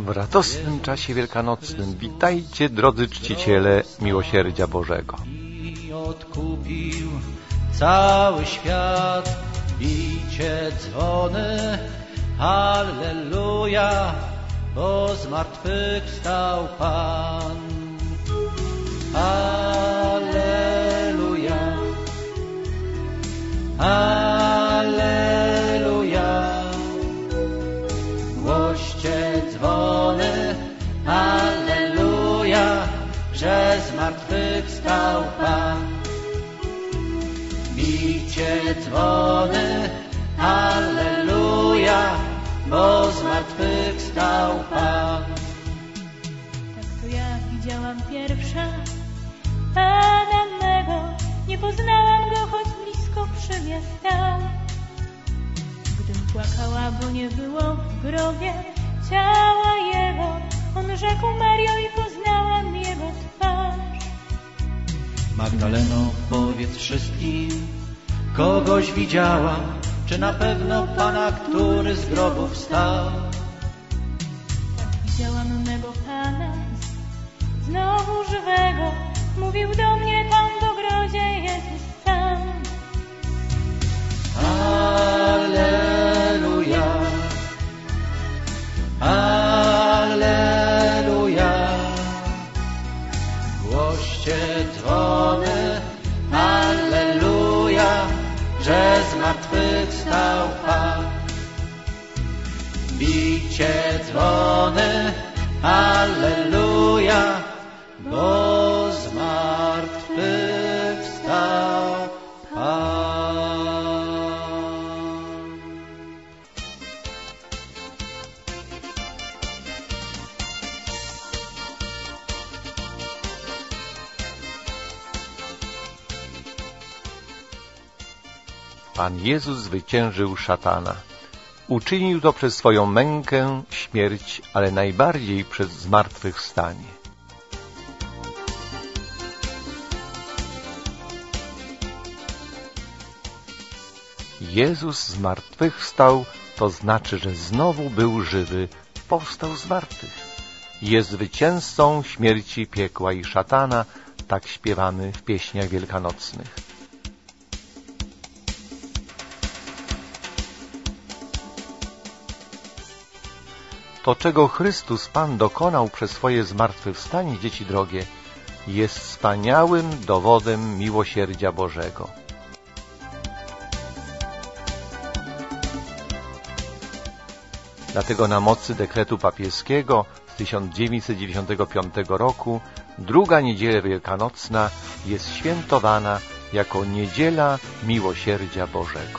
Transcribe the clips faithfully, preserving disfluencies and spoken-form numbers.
W radosnym czasie wielkanocnym witajcie, drodzy czciciele miłosierdzia Bożego. I odkupił cały świat, bijcie dzwony, halleluja, bo zmartwychwstał Pan. Halleluja, halleluja, głoście dzwony, halleluja, że zmartwychwstał Pan. Bijcie dzwony, halleluja, bo zmartwychwstał Pan. Tak to ja widziałam pierwsza Pana mego, nie poznałam go, choć blisko przy mnie stał. Gdym płakała, bo nie było w grobie ciała Jego, On rzekł: Mario, i poznałam Jego twarz. Magdaleno, powiedz wszystkim, kogoś widziała, czy na pewno Pana, który z grobu wstał? Tak widziałam mego Pana, znowu żywego, mówił do mnie tam w ogrodzie Jezus sam. Alleluja, alleluja, głoście dzwony, alleluja, że zmartwychwstał Pan. Bijcie dzwony, alleluja, bo zmartwychwstał Pan. Pan Jezus zwyciężył szatana. Uczynił to przez swoją mękę, śmierć, ale najbardziej przez zmartwychwstanie. Jezus zmartwychwstał, to znaczy, że znowu był żywy, powstał z martwych. Jest zwycięzcą śmierci, piekła i szatana, tak śpiewamy w pieśniach wielkanocnych. To, czego Chrystus Pan dokonał przez swoje zmartwychwstanie, dzieci drogie, jest wspaniałym dowodem miłosierdzia Bożego. Dlatego na mocy dekretu papieskiego z tysiąc dziewięćset dziewięćdziesiątego piątego roku druga niedziela wielkanocna jest świętowana jako Niedziela Miłosierdzia Bożego.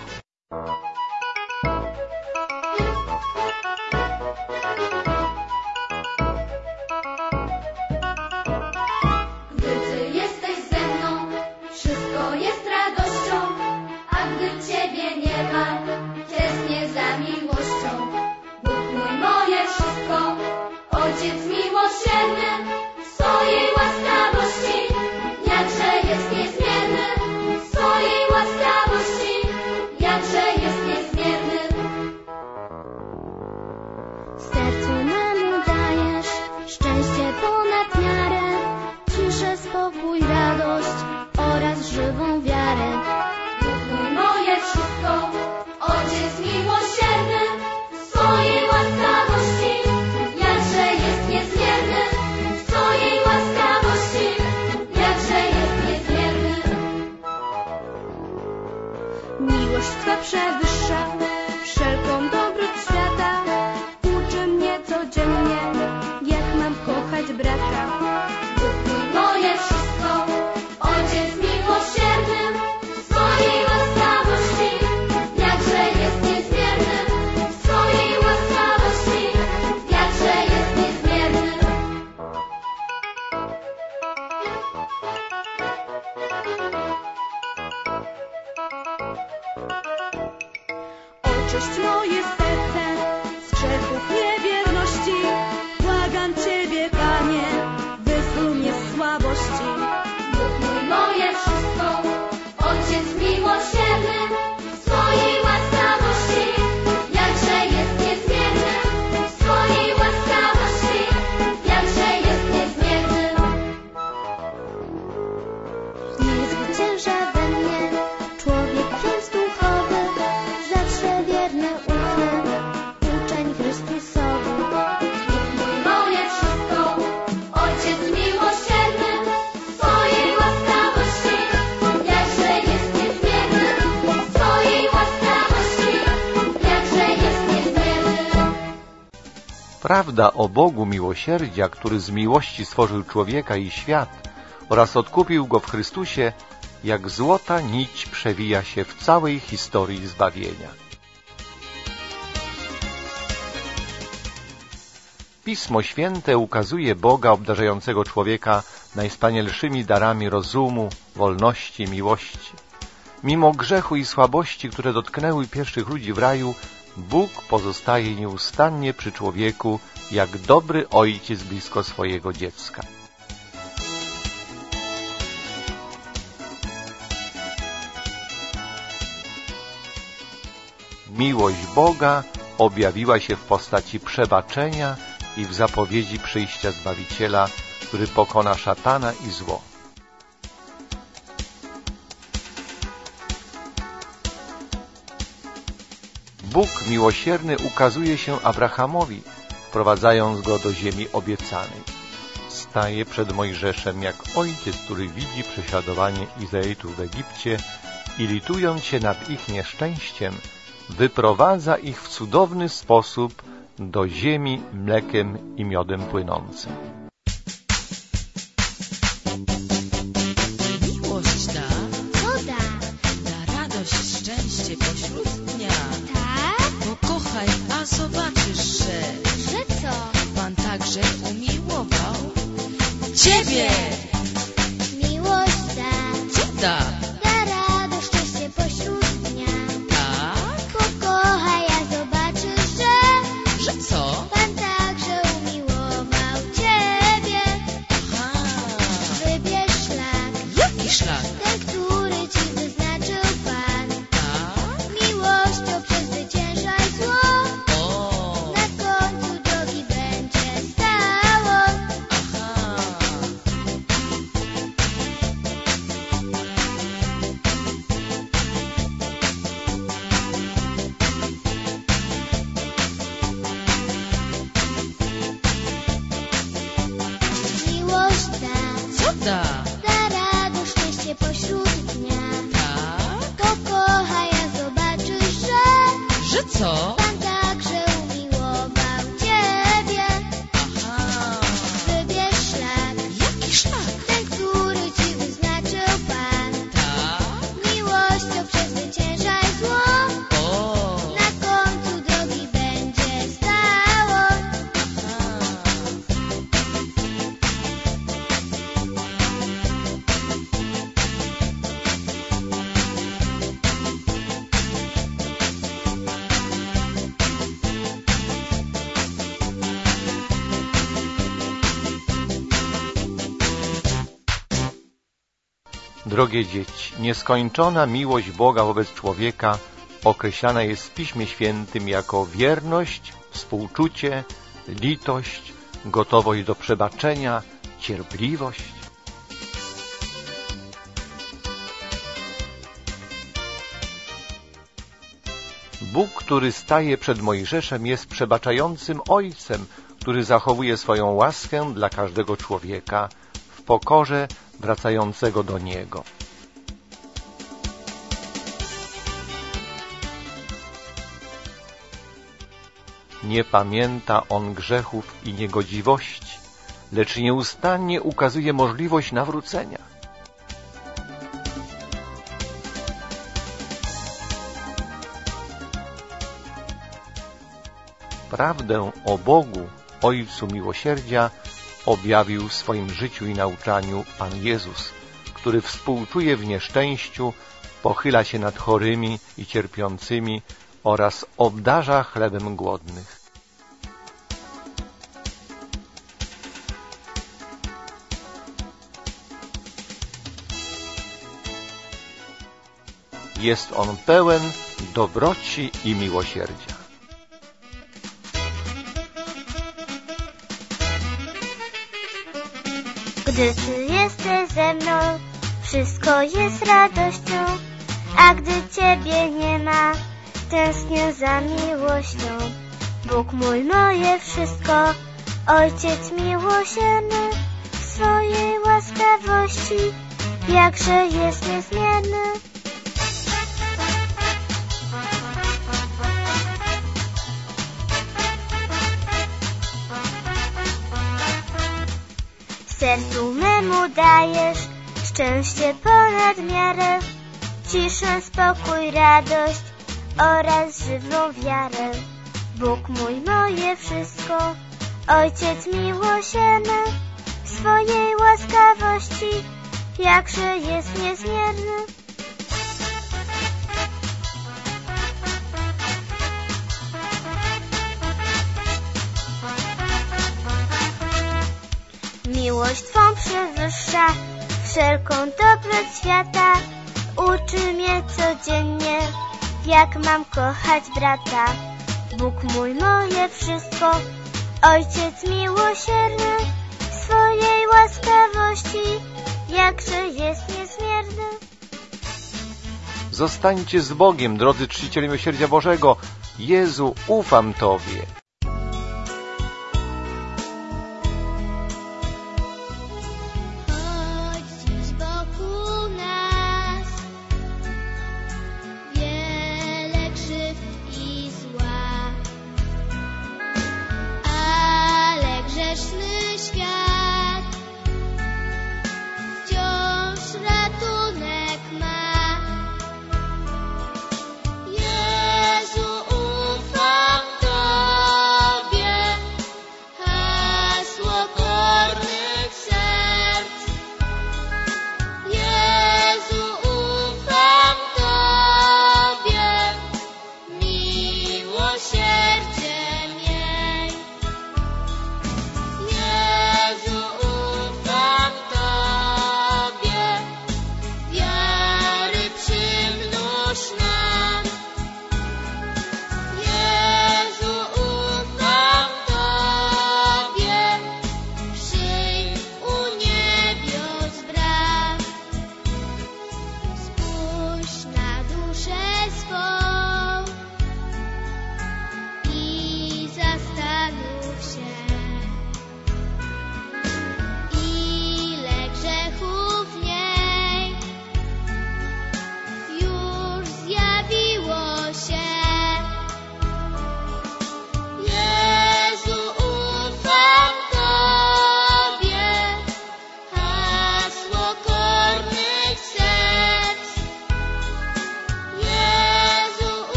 Miłość Twa przewyższa wszelką dobroć świata. Uczy mnie codziennie, jak mam kochać brata. Bóg mój, moje wszystko, Ojciec miłosierny, w swojej łaskawości, jakże jest niezmierny, w swojej łaskawości, jakże jest niezmierny. Oczyść moje serce z grzechów niewierności. Błagam Ciebie, Panie, wyzwól mnie z słabości. Bóg mój, moje wszystko, Ojciec miłosierny, w swojej łaskawości, jakże jest niezmierny, w swojej łaskawości, Prawda o Bogu miłosierdzia, który z miłości stworzył człowieka i świat oraz odkupił go w Chrystusie, jak złota nić przewija się w całej historii zbawienia. Pismo Święte ukazuje Boga obdarzającego człowieka najwspanialszymi darami rozumu, wolności, miłości. Mimo grzechu i słabości, które dotknęły pierwszych ludzi w raju, Bóg pozostaje nieustannie przy człowieku, jak dobry ojciec blisko swojego dziecka. Miłość Boga objawiła się w postaci przebaczenia i w zapowiedzi przyjścia Zbawiciela, który pokona szatana i zło. Bóg miłosierny ukazuje się Abrahamowi, wprowadzając go do ziemi obiecanej. Staje przed Mojżeszem jak ojciec, który widzi prześladowanie Izraelitów w Egipcie i litując się nad ich nieszczęściem, wyprowadza ich w cudowny sposób do ziemi mlekiem i miodem płynącym. Miłość da, Co da? da radość, szczęście pośród dnia. Tak? Pokochaj, a zobaczysz, że Że co? Pan także umiłował Ciebie. Miłość da, Co da? da radość, szczęście pośród dnia. Tak? Pokochaj, a zobaczysz, że Że co? Pan także umiłował Ciebie. Aha. Wybierz szlak, Jaki szlak? ten, który Ci wyznaczył Pan. Tak? Miłością przezwyciężaj zło, O. na końcu drogi będzie stało. Aha. Miłość da, Co da? da radość, szczęście pośród dnia. Tak? Pokochaj, a zobaczysz, że Że co? Pan także umiłował Ciebie. Aha. Wybierz szlak, Jaki szlak? ten, który Ci wyznaczył Pan. Tak? Miłością przezwyciężaj zło, O. na końcu drogi będzie stało. Aha. Drogie dzieci, nieskończona miłość Boga wobec człowieka określana jest w Piśmie Świętym jako wierność, współczucie, litość, gotowość do przebaczenia, cierpliwość. Bóg, który staje przed Mojżeszem, jest przebaczającym Ojcem, który zachowuje swoją łaskę dla każdego człowieka w pokorze wracającego do Niego. Nie pamięta On grzechów i niegodziwości, lecz nieustannie ukazuje możliwość nawrócenia. Prawdę o Bogu, Ojcu Miłosierdzia, objawił w swoim życiu i nauczaniu Pan Jezus, który współczuje w nieszczęściu, pochyla się nad chorymi i cierpiącymi oraz obdarza chlebem głodnych. Jest On pełen dobroci i miłosierdzia. Gdy Ty jesteś ze mną, wszystko jest radością, a gdy Ciebie nie ma, tęsknię za miłością. Bóg mój, moje wszystko, Ojciec miłosierny, w swojej łaskawości, jakże jest niezmienny. sercu memu dajesz szczęście ponad miarę, ciszę, spokój, radość oraz żywą wiarę. Bóg mój, moje wszystko, Ojciec miłosierny, w swojej łaskawości jakże jest niezmierny. Miłość Twą przewyższa wszelką dobroć świata, uczy mnie codziennie, jak mam kochać brata. Bóg mój, moje wszystko, Ojciec miłosierny, w swojej łaskawości jakże jest niezmierny. Zostańcie z Bogiem, drodzy czciciele miłosierdzia Bożego. Jezu, ufam Tobie.